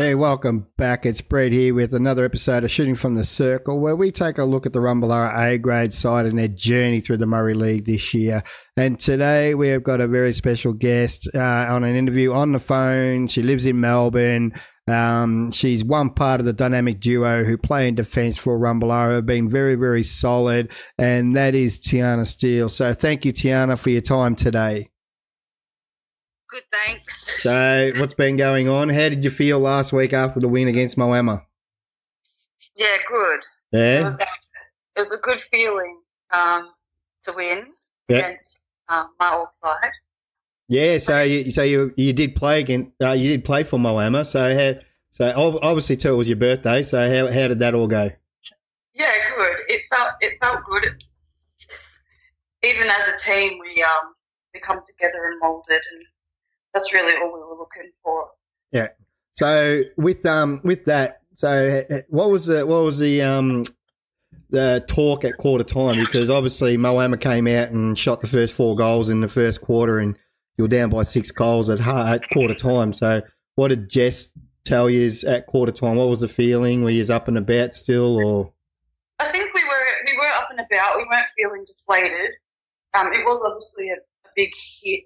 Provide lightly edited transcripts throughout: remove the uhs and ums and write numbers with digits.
Hey, welcome back. It's Brett here with another episode of Shooting from the Circle, where we take a look at the Rumballara A-grade side and their journey through the Murray League this year. And today we have got a very special guest on an interview on the phone. She lives in Melbourne. She's one part of the dynamic duo who play in defence for Rumballara, been very, very solid, and that is Tiana Steele. So thank you, Tiana, for your time today. Good, thanks. So what's been going on? How did you feel last week after the win against Moama? Yeah, good. Yeah? It was a good feeling to win against my old side. Yeah, so you did play again. You did play for Moama. So obviously too it was your birthday. So how did that all go? Yeah, good. It felt good. Even as a team, we come together and moulded, and that's really all we were looking for. Yeah. So with that, so what was the talk at quarter time? Because obviously Moama came out and shot the first 4 goals in the first quarter, and you were down by 6 goals at quarter time. So what did Jess tell you at quarter time? What was the feeling? Were you up and about still, or? I think we were up and about. We weren't feeling deflated. It was obviously a big hit.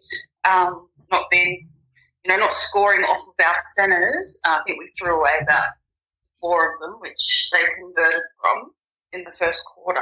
Not scoring off of our centres. I think we threw away about 4 of them, which they converted from in the first quarter.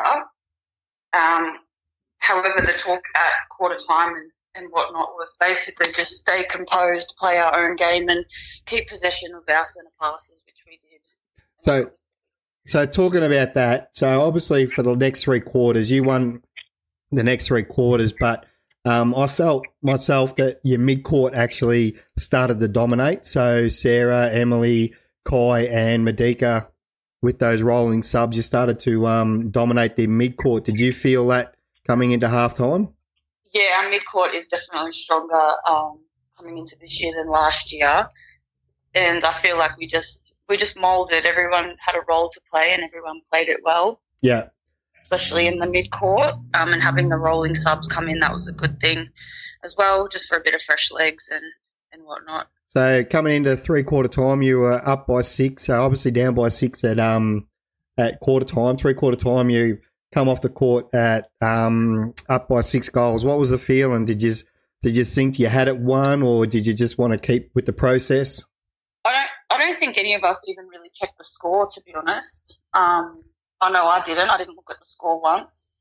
However, the talk at quarter time and whatnot was basically just stay composed, play our own game, and keep possession of our centre passes, which we did. So talking about that, so obviously for the next 3 quarters, you won the next 3 quarters, but I felt myself that your mid-court actually started to dominate. So Sarah, Emily, Kai and Madika, with those rolling subs, you started to dominate the mid-court. Did you feel that coming into halftime? Yeah, our mid-court is definitely stronger coming into this year than last year. And I feel like we just moulded. Everyone had a role to play and everyone played it well. Yeah. Especially in the mid-court, and having the rolling subs come in, that was a good thing as well, just for a bit of fresh legs and whatnot. So coming into 3-quarter time, you were up by 6, so obviously down by 6 at quarter time. 3-quarter time, you come off the court at up by 6 goals. What was the feeling? Did you think you had it won, or did you just want to keep with the process? I don't think any of us even really checked the score, to be honest. I know I didn't. I didn't look at the score once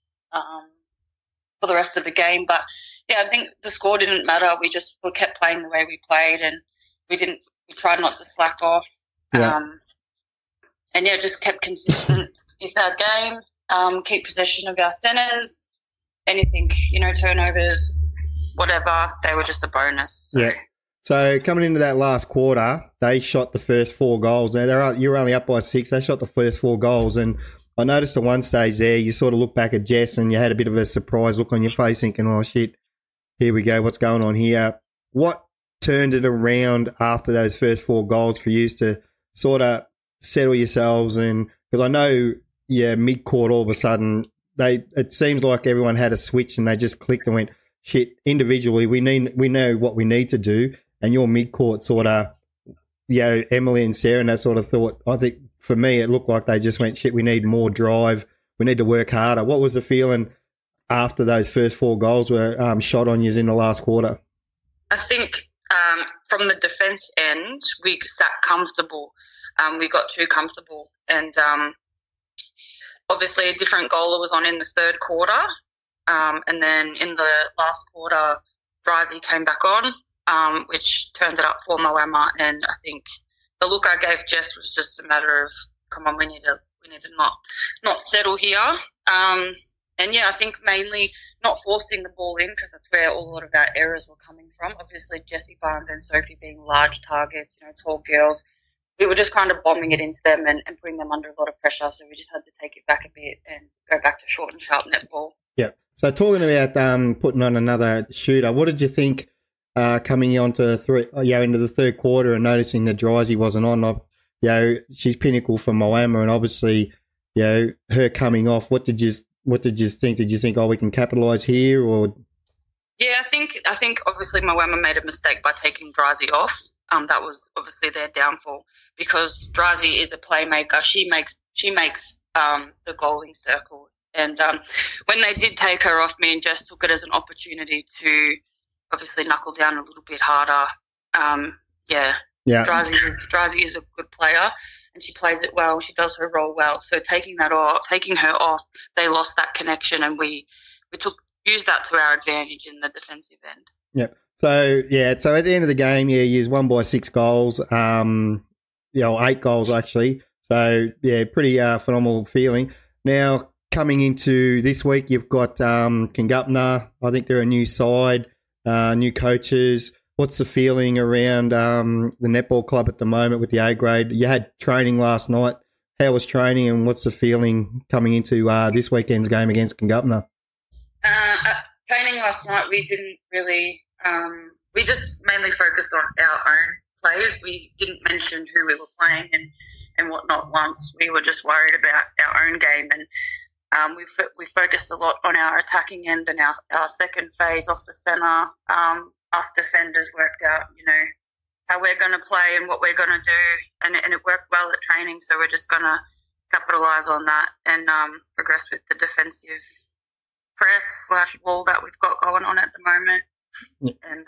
for the rest of the game. But, yeah, I think the score didn't matter. We kept playing the way we played, and we tried not to slack off. Yeah. Just kept consistent with our game, keep possession of our centres, anything, turnovers, whatever, they were just a bonus. So. Yeah. So coming into that last quarter, they shot the first 4 goals. Now, you were only up by 6. They shot the first 4 goals, and I noticed at one stage there, you sort of looked back at Jess and you had a bit of a surprise look on your face thinking, oh, shit, here we go, what's going on here? What turned it around after those first 4 goals for you to sort of settle yourselves? And because I know, mid-court all of a sudden, it seems like everyone had a switch and they just clicked and went, shit, individually, we know what we need to do. And your mid-court sort of, Emily and Sarah and that sort of thought, I think for me it looked like they just went, shit, we need more drive. We need to work harder. What was the feeling after those first 4 goals were shot on you in the last quarter? I think from the defence end, we sat comfortable. We got too comfortable. And obviously a different goaler was on in the third quarter. And then in the last quarter, Bryzy came back on, which turned it up for Moama. And I think the look I gave Jess was just a matter of, come on, we need to not settle here. I think mainly not forcing the ball in, because that's where a lot of our errors were coming from. Obviously, Jessie Barnes and Sophie being large targets, tall girls. We were just kind of bombing it into them and putting them under a lot of pressure. So we just had to take it back a bit and go back to short and sharp netball. Yeah. So talking about putting on another shooter, what did you think coming on to into the third quarter and noticing that Drisey wasn't on? She's pinnacle for Moama, and obviously, her coming off. What did you think? Did you think, we can capitalise here, or? Yeah, I think obviously Moama made a mistake by taking Drisey off. that was obviously their downfall because Drazi is a playmaker. She makes the goaling circle. And when they did take her off, me and Jess took it as an opportunity to obviously knuckle down a little bit harder. Yeah. Drazi is a good player, and she plays it well. She does her role well. So taking her off, they lost that connection, and we used that to our advantage in the defensive end. Yep. So at the end of the game, you won by 6 goals. 8 goals actually. So pretty phenomenal feeling. Now coming into this week, you've got Kingupna. I think they're a new side, new coaches. What's the feeling around the netball club at the moment with the A grade? You had training last night. How was training, and what's the feeling coming into this weekend's game against Kingupna? Training last night, we didn't really. We just mainly focused on our own players. We didn't mention who we were playing and whatnot once. We were just worried about our own game, and we focused a lot on our attacking end and our second phase off the centre. Us defenders worked out, how we're going to play and what we're going to do, and it worked well at training. So we're just going to capitalise on that and progress with the defensive press / wall that we've got going on at the moment. And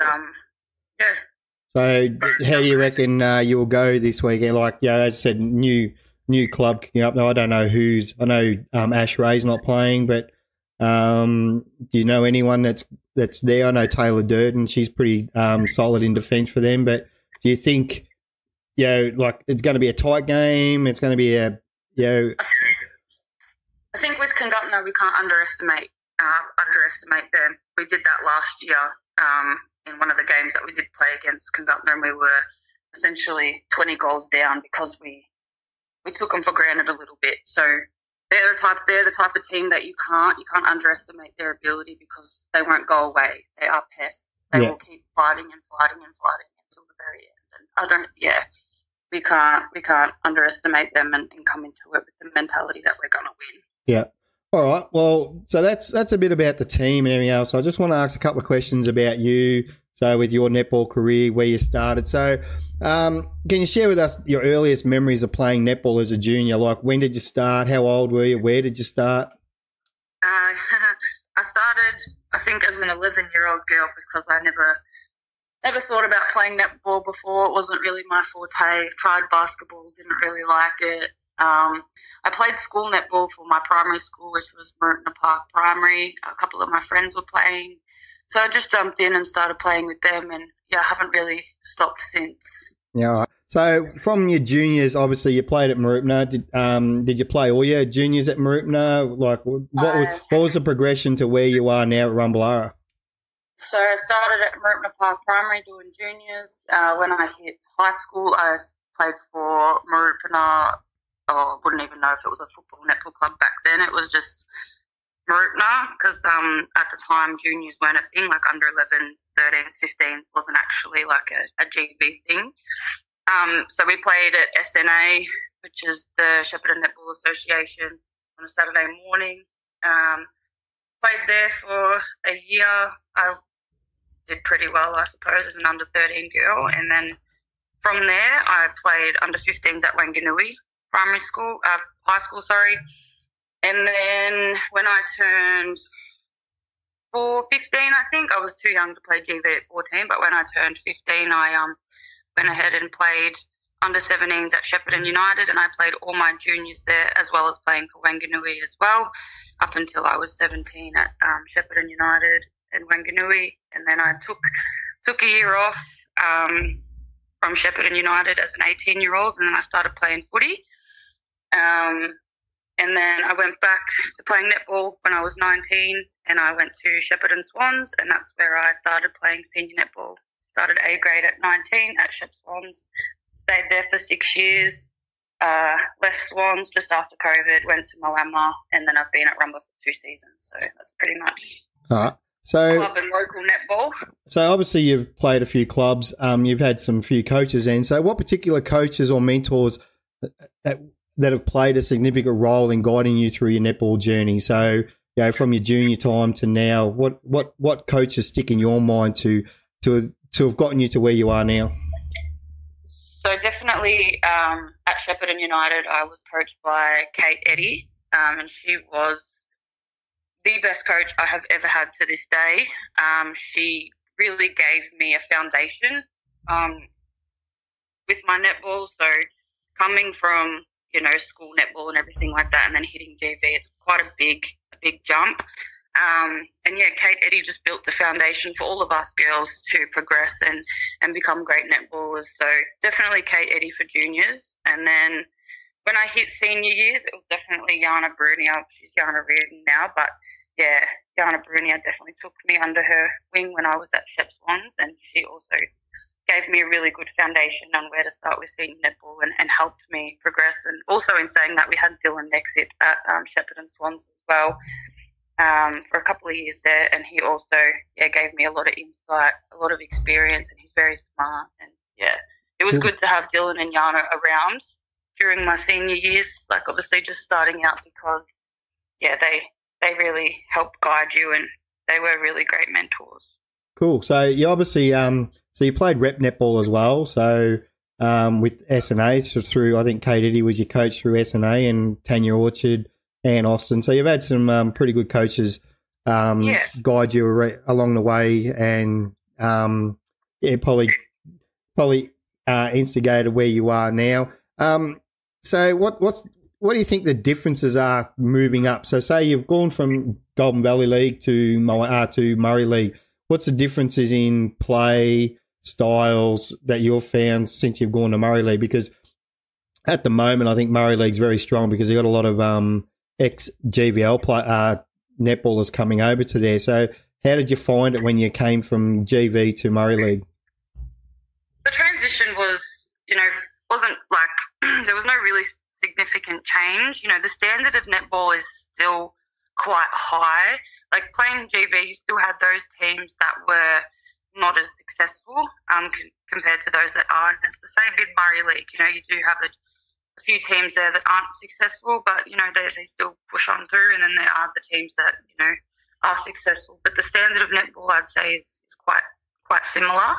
So how do you reckon you will go this weekend? Like, as I said, new club kicking up. Now I don't know I know Ash Ray's not playing, but do you know anyone that's there? I know Taylor Durden, she's pretty solid in defence for them, but do you think it's going to be a tight game? It's going to be I think with Kingupna we can't underestimate them. We did that last year in one of the games that we did play against Kingupna, and we were essentially 20 goals down because we took them for granted a little bit. So they're the type of team that you can't underestimate their ability because they won't go away. They are pests. They will keep fighting and fighting and fighting until the very end. And we can't underestimate them and come into it with the mentality that we're going to win. Yeah. All right. Well, so that's a bit about the team and everything else. I just want to ask a couple of questions about you. So with your netball career, where you started. So can you share with us your earliest memories of playing netball as a junior? Like, when did you start? How old were you? Where did you start? I started, I think, as an 11-year-old girl because I never thought about playing netball before. It wasn't really my forte. Tried basketball, didn't really like it. I played school netball for my primary school, which was Mooroopna Park Primary. A couple of my friends were playing. So I just jumped in and started playing with them, and I haven't really stopped since. Yeah, all right. So from your juniors, obviously you played at Mooroopna. Did you play all your juniors at Mooroopna? Like, what was the progression to where you are now at Rumballara? So I started at Mooroopna Park Primary doing juniors. When I hit high school, I played for Mooroopna. I wouldn't even know if it was a football netball club back then. It was just Mooroopna because at the time juniors weren't a thing, like under 11s, 13s, 15s wasn't actually like a GB thing. So we played at SNA, which is the Shepparton Netball Association, on a Saturday morning. Played there for a year. I did pretty well, I suppose, as an under 13 girl. And then from there I played under 15s at Wanganui high school. And then when I turned 15, I think, I was too young to play GV at 14, but when I turned 15, I went ahead and played under 17s at Shepparton United, and I played all my juniors there as well as playing for Wanganui as well, up until I was 17 at Shepparton United and Wanganui. And then I took a year off from Shepparton United as an 18-year-old, and then I started playing footy. And then I went back to playing netball when I was 19, and I went to Shepparton Swans, and that's where I started playing senior netball. Started A grade at 19 at Shep Swans, stayed there for 6 years, left Swans just after COVID, went to Moama, and then I've been at Rumba for 2 seasons. So that's pretty much club and local netball. So obviously you've played a few clubs, you've had some few coaches in. So what particular coaches or mentors that have played a significant role in guiding you through your netball journey? So, from your junior time to now, what coaches stick in your mind to have gotten you to where you are now? So definitely at Shepparton United, I was coached by Kate Eddy, and she was the best coach I have ever had to this day. She really gave me a foundation with my netball. So coming from school netball and everything like that, and then hitting GV, it's quite a big jump. And yeah, Kate Eddy just built the foundation for all of us girls to progress and become great netballers. So definitely Kate Eddy for juniors. And then when I hit senior years, it was definitely Jana Brunier. She's Jana Reardon now, but yeah, Jana Brunier definitely took me under her wing when I was at Shep Swans, and she also gave me a really good foundation on where to start with senior netball and helped me progress. And also in saying that, we had Dylan Nexit at Shepparton Swans as well for a couple of years there, and he also gave me a lot of insight, a lot of experience, and he's very smart. And yeah, it was good to have Dylan and Jana around during my senior years, like obviously just starting out, because they really helped guide you, and they were really great mentors. Cool. So you obviously so you played rep netball as well. So with SNA, so through, I think Kate Eddy was your coach through SNA, and Tanya Orchard, Ann Austin. So you've had some pretty good coaches guide you along the way, and probably instigated where you are now. So what do you think the differences are moving up? So say you've gone from Golden Valley League to Murray League. What's the differences in play styles that you've found since you've gone to Murray League? Because at the moment, I think Murray League's very strong because you've got a lot of ex-GVL netballers coming over to there. So how did you find it when you came from GV to Murray League? The transition wasn't like there was no really significant change. The standard of netball is still quite high. Like playing GV, you still had those teams that were not as successful compared to those that are. And it's the same with Murray League. You do have a few teams there that aren't successful, but they still push on through. And then there are the teams that are successful. But the standard of netball, I'd say, is quite similar.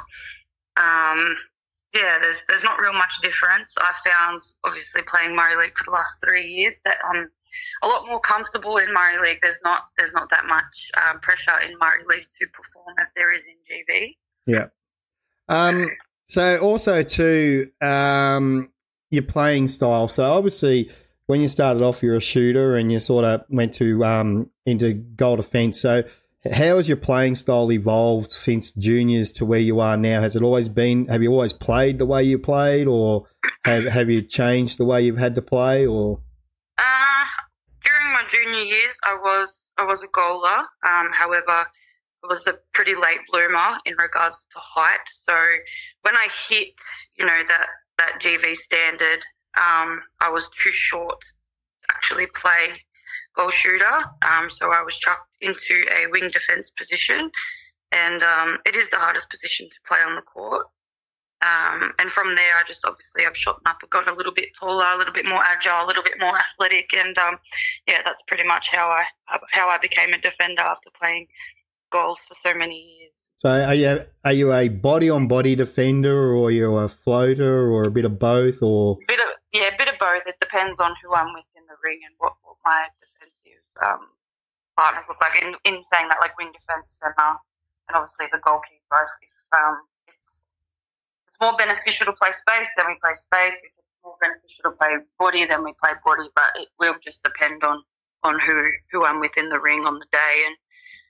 There's not real much difference. I found, obviously, playing Murray League for the last 3 years, that I'm a lot more comfortable in Murray League. There's not that much pressure in Murray League to perform as there is in GV. Yeah. So also too, your playing style. So obviously, when you started off, you're a shooter, and you sort of went to into goal defence. So how has your playing style evolved since juniors to where you are now? Has it always been? Have you always played the way you played, or have you changed the way you've had to play? Or during my junior years, I was a goaler. However, I was a pretty late bloomer in regards to height. So when I hit, that GV standard, I was too short to actually play goal shooter. So I was chucked into a wing defence position, and it is the hardest position to play on the court. And from there, I've shot up and got a little bit taller, a little bit more agile, a little bit more athletic, and that's pretty much how I became a defender after playing goals for so many years. So are you a body on body defender, or are you a floater, or a bit of both, or a bit of both. It depends on who I'm with in the ring and what my defensive partners look like. In saying that, like wing defence centre, and obviously the goalkeeper. If it's more beneficial to play space, then we play space. If it's more beneficial to play body, then we play body. But it will just depend on who I'm with in the ring on the day, and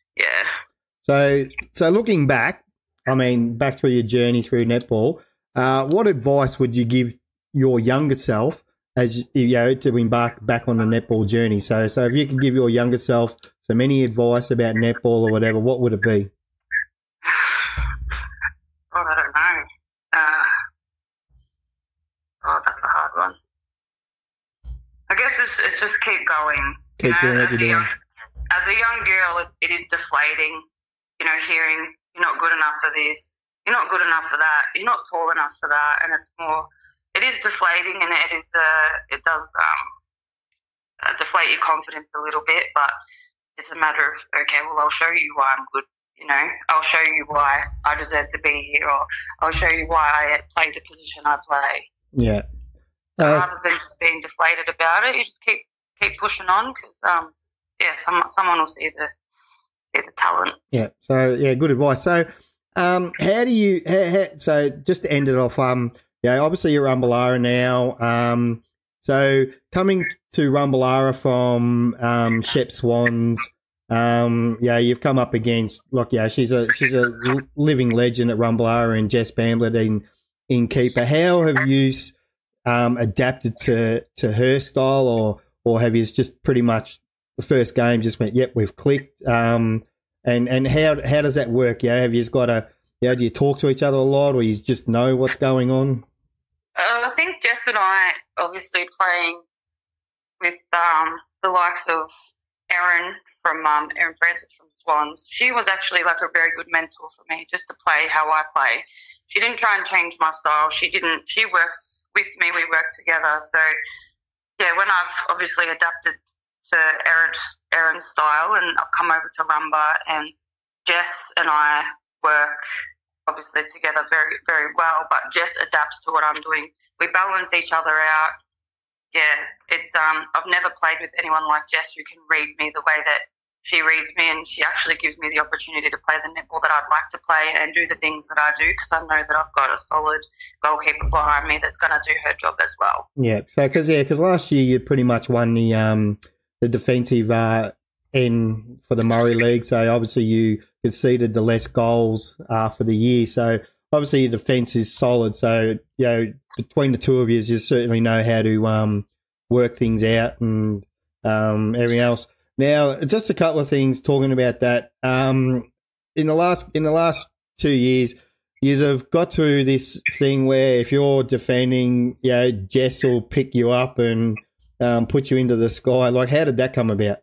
So looking back, back through your journey through netball, what advice would you give your younger self as to embark back on the netball journey? So if you could give your younger self some any advice about netball or whatever, what would it be? God, I don't know. That's a hard one. I guess it's just keep going. Keep doing what you're doing. As a young girl, it is deflating. Hearing you're not good enough for this, you're not good enough for that, you're not tall enough for that, and it is deflating, and it does deflate your confidence a little bit. But it's a matter of, okay, well, I'll show you why I'm good. I'll show you why I deserve to be here, or I'll show you why I play the position I play. Yeah. Rather than just being deflated about it, you just keep pushing on because someone will see the talent. Yeah. So yeah, good advice. So how do you so just to end it off, obviously you're Rumballara now. So coming to Rumballara from Shep Swans, you've come up against she's a living legend at Rumballara and Jess Bamblett in keeper. How have you adapted to her style, or have you just pretty much the first game just went, yep, we've clicked? And how does that work? Have you just got do you talk to each other a lot, or you just know what's going on? I think Jess and I, obviously playing with the likes of Erin Francis from Swans, she was actually like a very good mentor for me, just to play how I play. She didn't try and change my style. She worked with me. We worked together. So yeah, when I've obviously adapted to Erin's style and I've come over to Rumba, and Jess and I work obviously together very, very well, but Jess adapts to what I'm doing. We balance each other out. Yeah, it's I've never played with anyone like Jess who can read me the way that she reads me, and she actually gives me the opportunity to play the netball that I'd like to play and do the things that I do, because I know that I've got a solid goalkeeper behind me that's going to do her job as well. Yeah, so because last year you pretty much won the defensive end for the Murray League, so obviously you conceded the less goals for the year. So obviously your defence is solid. So between the two of you certainly know how to work things out and everything else. Now, just a couple of things talking about that. In the last 2 years, you have got to this thing where if you're defending, Jess will pick you up and put you into the sky. Like, how did that come about?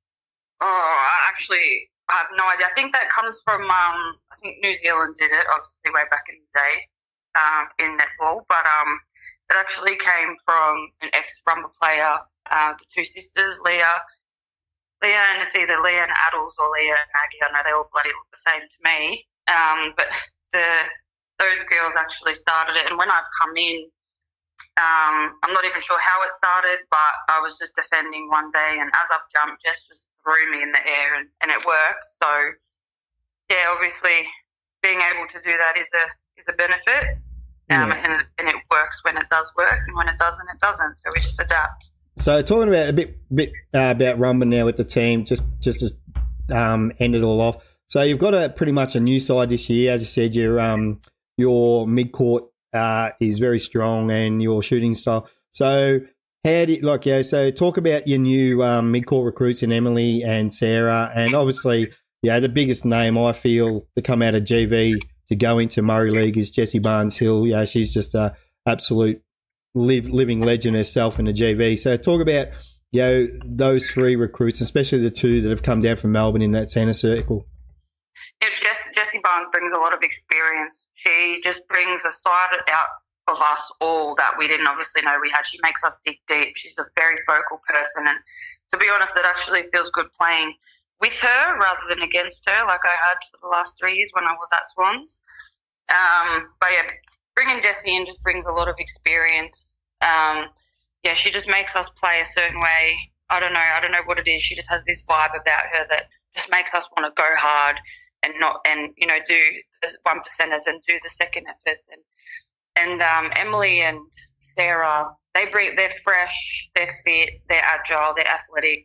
I have no idea. I think that comes from, I think New Zealand did it, obviously, way back in the day in netball. But it actually came from an ex-Rumba player, the two sisters, Leah, and it's either Leah and Addles or Leah and Maggie. I know they all bloody look the same to me. But those girls actually started it. And when I've come in, I'm not even sure how it started, but I was just defending one day, and as I've jumped, Jess just threw me in the air, and it worked. So, yeah, obviously being able to do that is a benefit, and it works when it does work, and when it doesn't, it doesn't. So we just adapt. So talking about a bit about Rumba now with the team, just to end it all off. So you've got pretty much a new side this year. As you said, your mid-court is very strong, and your shooting style. So how do you, so talk about your new mid-court recruits in Emily and Sarah, and obviously, the biggest name I feel to come out of GV to go into Murray League is Jessie Barnes-Hill. She's just a absolute living legend herself in the GV. So talk about those three recruits, especially the two that have come down from Melbourne in that centre circle. Yeah, Jessie Barnes brings a lot of experience. She just brings a side out of us all that we didn't obviously know we had. She makes us dig deep. She's a very vocal person, and to be honest, it actually feels good playing with her rather than against her, like I had for the last 3 years when I was at Swans. But yeah, bringing Jessie in just brings a lot of experience. She just makes us play a certain way. I don't know what it is. She just has this vibe about her that just makes us want to go hard and do the 1%ers and do the second efforts. And Emily and Sarah, they're fresh, they're fit, they're agile, they're athletic.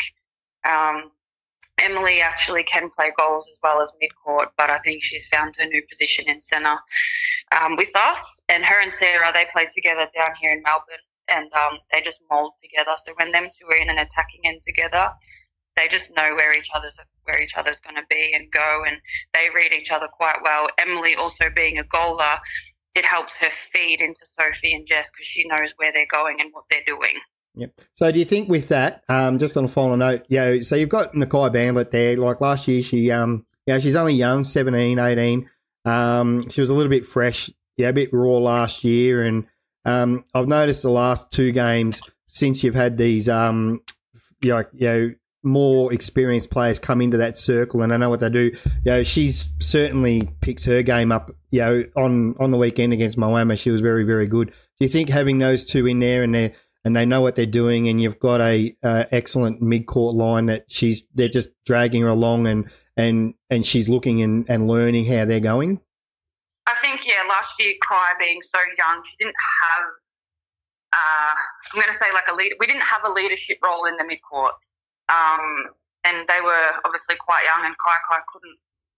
Emily actually can play goals as well as mid-court, but I think she's found her new position in centre with us. And her and Sarah, they play together down here in Melbourne, and they just mould together. So when them two are in an attacking end together, they just know where each other's going to be and go, and they read each other quite well. Emily also being a goaler, it helps her feed into Sophie and Jess because she knows where they're going and what they're doing. Yep. So do you think with that, just on a final note, so you've got Nakai Bamblett there. Like last year, she's only young, 17, 18. She was a little bit fresh, a bit raw last year. And I've noticed the last two games since you've had these, more experienced players come into that circle and they know what they do. She's certainly picked her game up. On the weekend against Moama, she was very, very good. Do you think having those two in there and they know what they're doing, and you've got a excellent mid-court line that they're just dragging her along and she's looking and learning how they're going? I think, last year, Kai being so young, she didn't have, I'm going to say like a leader. We didn't have a leadership role in the mid-court. And they were obviously quite young, and Kai couldn't,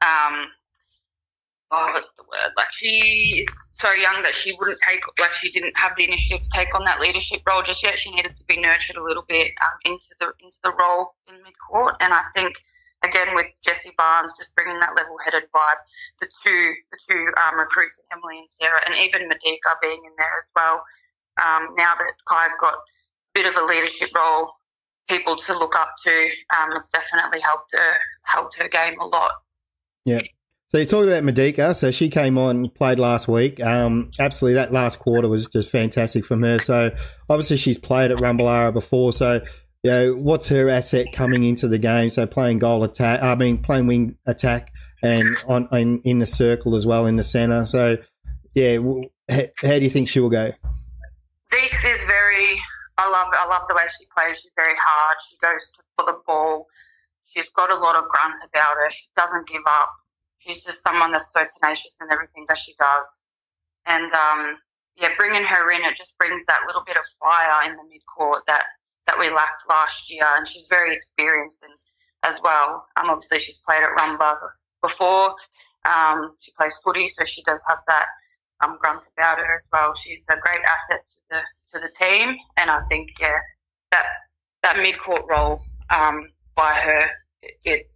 what's the word? Like, she is so young that she didn't have the initiative to take on that leadership role just yet. She needed to be nurtured a little bit into the role in mid-court. And I think, again, with Jessie Barnes just bringing that level-headed vibe, the two recruits, Emily and Sarah, and even Madika being in there as well. Now that Kai's got a bit of a leadership role, people to look up to, it's definitely helped her game a lot. Yeah. So you talked about Madika. So she came on, played last week. Absolutely, that last quarter was just fantastic from her. So obviously she's played at Rumballara before. So what's her asset coming into the game? So playing playing wing attack and in the circle as well in the centre. So how do you think she will go? Deeks is very. I love the way she plays. She's very hard. She goes for the ball. She's got a lot of grunt about her. She doesn't give up. She's just someone that's so tenacious in everything that she does. And, bringing her in, it just brings that little bit of fire in the mid-court that we lacked last year. And she's very experienced as well. Obviously, she's played at Rumba before. She plays footy, so she does have that grunt about her as well. She's a great asset to the team, and I think that mid-court role by her, it's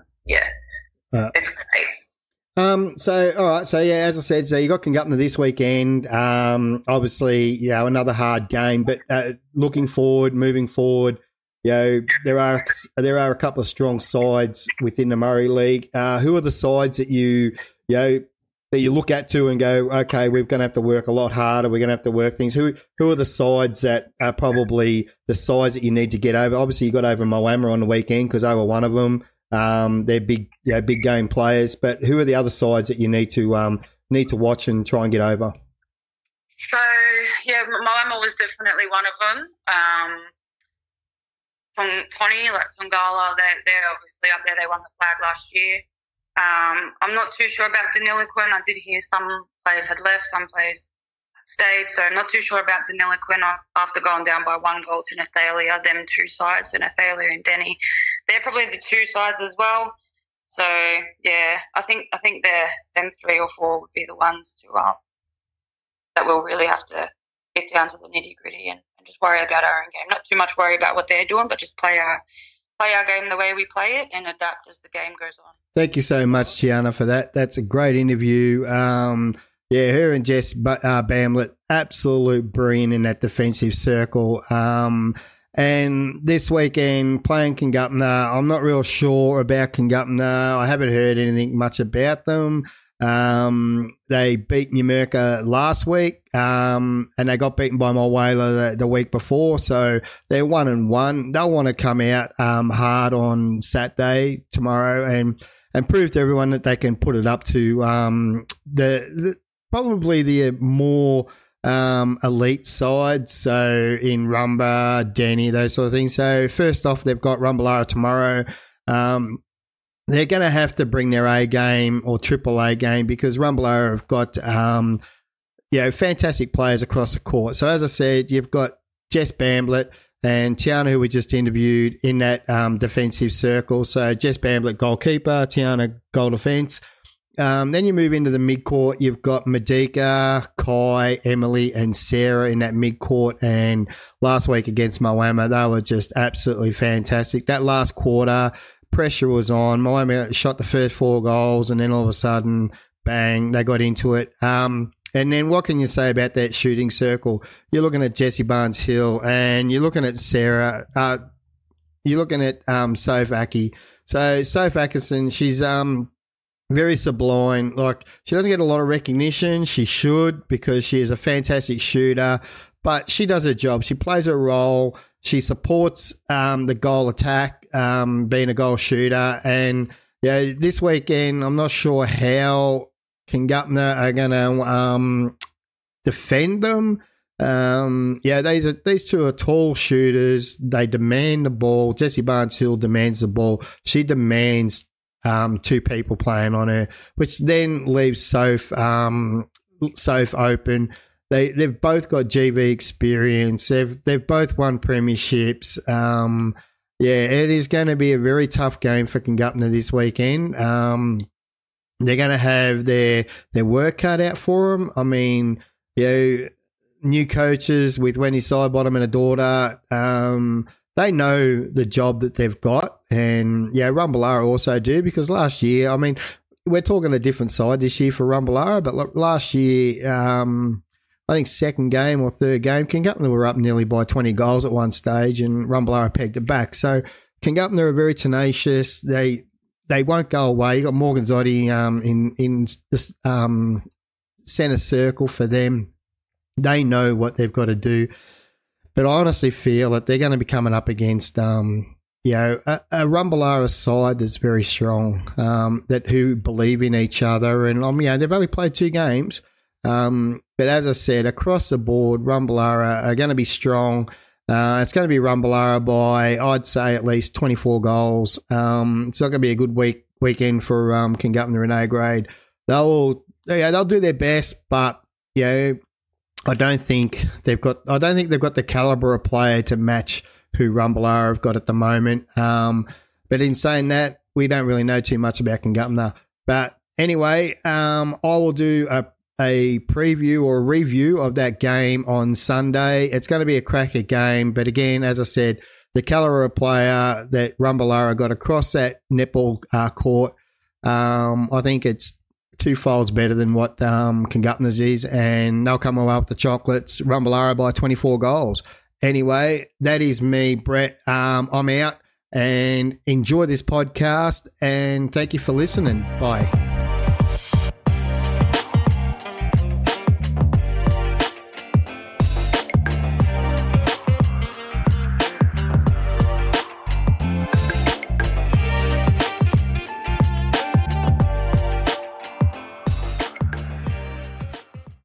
great. As I said, so you got Congupna this weekend. Obviously, another hard game, but moving forward, there are a couple of strong sides within the Murray League. Who are the sides that you look at to and go, okay, we're going to have to work a lot harder. We're going to have to work things. Who are the sides that are probably the sides that you need to get over? Obviously, you got over Moama on the weekend because they were one of them. They're big game players. But who are the other sides that you need to watch and try and get over? So Moama was definitely one of them. Tony, like Tongala, they're obviously up there. They won the flag last year. I'm not too sure about Deniliquin. I did hear some players had left, some players stayed, so I'm not too sure about Deniliquin after going down by 1 goal to Nathalia. Them two sides, so Nathalia and Denny, they're probably the two sides as well. So I think them 3 or 4 would be the ones that we'll really have to get down to the nitty gritty and just worry about our own game. Not too much worry about what they're doing, but just play our game the way we play it and adapt as the game goes on. Thank you so much, Tiana, for that. That's a great interview. Her and Jess Bamblett, absolute brilliant in that defensive circle. And this weekend, playing Congupna, I'm not real sure about Congupna. I haven't heard anything much about them. They beat Numurkah last week, and they got beaten by Mulwala the week before, so they're 1-1. They'll want to come out hard on Saturday, tomorrow, and prove to everyone that they can put it up to probably the more elite sides, so in Rumba, Denny, those sort of things. So first off, they've got Rumballara tomorrow. They're going to have to bring their A game or triple A game because Rumballara have got fantastic players across the court. So as I said, you've got Jess Bamblett and Tiana, who we just interviewed in that defensive circle. So Jess Bamblett, goalkeeper, Tiana, goal defence. Then you move into the mid-court. You've got Madika, Kai, Emily and Sarah in that mid-court. And last week against Moama, they were just absolutely fantastic. That last quarter, pressure was on. Moama shot the first 4 goals and then all of a sudden, bang, they got into it. And then what can you say about that shooting circle? You're looking at Jessie Barnes-Hill and you're looking at Sarah. You're looking at Soph Aki. So Soph Atkinson, she's very sublime. Like, she doesn't get a lot of recognition. She should, because she is a fantastic shooter, but she does her job. She plays her role. She supports the goal attack. being a goal shooter. And this weekend, I'm not sure how Kingupna are going to defend them. These two are tall shooters. They demand the ball. Jessie Barnes-Hill demands the ball. She demands two people playing on her, which then leaves Soph open. They've both got GV experience. They've both won premierships. It is going to be a very tough game for Kingupna this weekend. They're going to have their work cut out for them. I mean, new coaches with Wendy Sidebottom and a daughter, they know the job that they've got. And, Rumballara also do, because last year, I mean, we're talking a different side this year for Rumballara, but last year, I think second game or third game, Kingupna were up nearly by 20 goals at one stage and Rumballara pegged it back. So Kingupna are very tenacious. They won't go away. You got Morgan Zoddy in the centre circle for them. They know what they've got to do. But I honestly feel that they're going to be coming up against a Rumballara side that's very strong, who believe in each other. And they've only played 2 games. But as I said, across the board, Rumballara are going to be strong. It's going to be Rumballara by, I'd say, at least 24 goals. It's not going to be a good weekend for Kingupna and A-grade. They'll do their best, but I don't think they've got the calibre of player to match who Rumballara have got at the moment. But in saying that, we don't really know too much about Kingupna. But anyway, I will do a preview or a review of that game on Sunday. It's going to be a cracker game, but again, as I said, the calibre of player that Rumballara got across that netball court, I think it's 2 folds better than what Kingupna's is, and they'll come away with the chocolates. Rumballara by 24 goals. Anyway, that is me, Brett. I'm out, and enjoy this podcast, and thank you for listening. Bye.